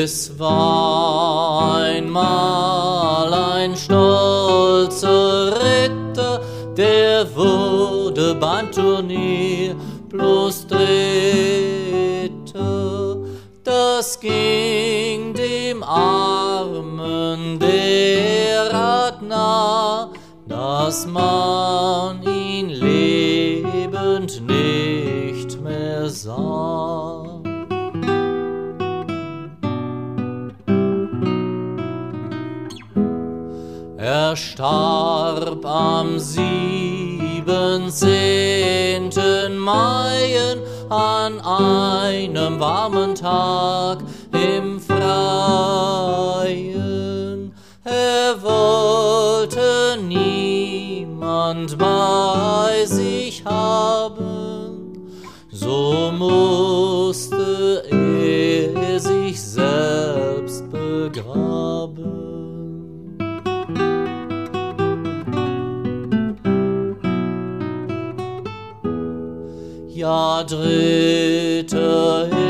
Es war einmal ein stolzer Ritter, der wurde beim Turnier bloß Dritter. Das ging dem Armen derart nah, dass man ihn lebend nicht mehr sah. Er starb am 17. Mai an einem warmen Tag im Freien. Er wollte niemand bei sich haben, so musste er sich selbst begraben. Ja, Dritter